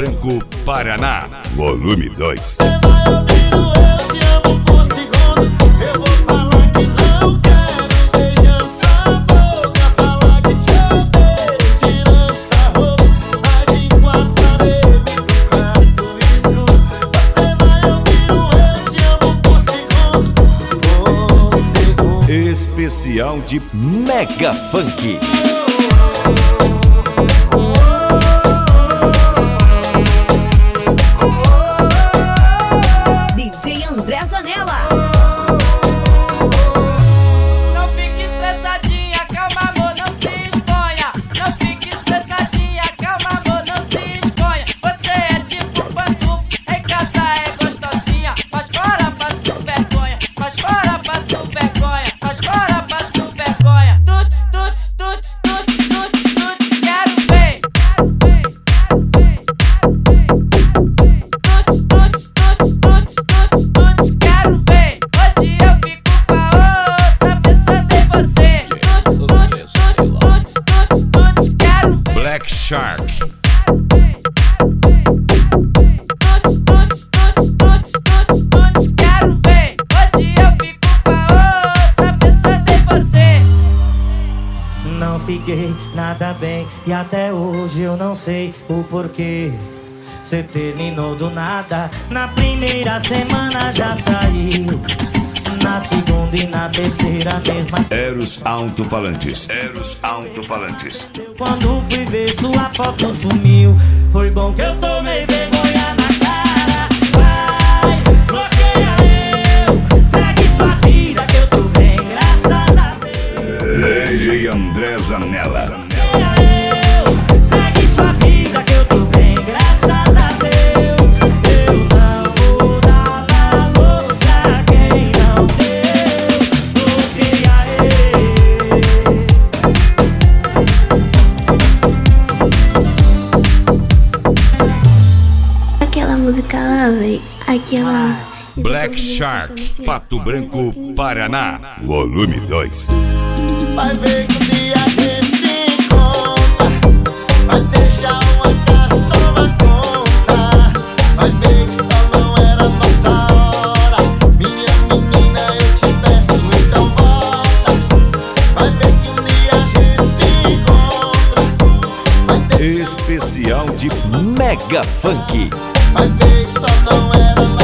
Branco, Paraná, volume 2. Especial de Mega Funk. DJ André Zanella. Não fique estressadinha, calma amor, não se exponha. Não fique estressadinha, calma amor, não se exponha. Você é tipo pantufa, em casa é gostosinha. Mas fora passa vergonha, mas fora passa vergonha, mas fora passa vergonha. Tuts, tuts, tuts, tuts, tuts, tuts, quero ver. Tuts, tuts, tuts, tuts, tuts, tuts, quero ver. Hoje eu fico com a outra, pensando em você. Tuts, tuts, tuts, tuts, tuts, tuts, quero ver. Black Shark. Tuts, tuts, tuts, tuts, tuts, tuts, quero ver. Hoje eu fico com a outra, pensando em você. Não fiquei nada bem e até hoje eu não sei o porquê. Cê terminou do nada, na primeira semana já saiu. Na segunda e na terceira mesma. Eros Alto-Falantes. Eros Alto-Falantes. Quando fui ver sua foto sumiu. Foi bom que eu tomei vergonha na cara. Vai, bloqueia eu. Segue sua vida que eu tô bem, graças a Deus. DJ André Zanella. Segue sua vida que eu tô bem, graças a Deus. Eu não vou dar valor pra quem não deu. Bloqueia Aquela música lá, véi. Aquela. Black Shark, Pato Branco, Paraná, volume 2. Vai ver que um dia a gente se encontra. Vai deixar uma casa tomar conta. Vai ver que só não era nossa hora. Minha menina, eu te peço, então bota. Vai ver que um dia a gente se encontra. Especial de Mega Funk. Vai ver que só não era nossa hora.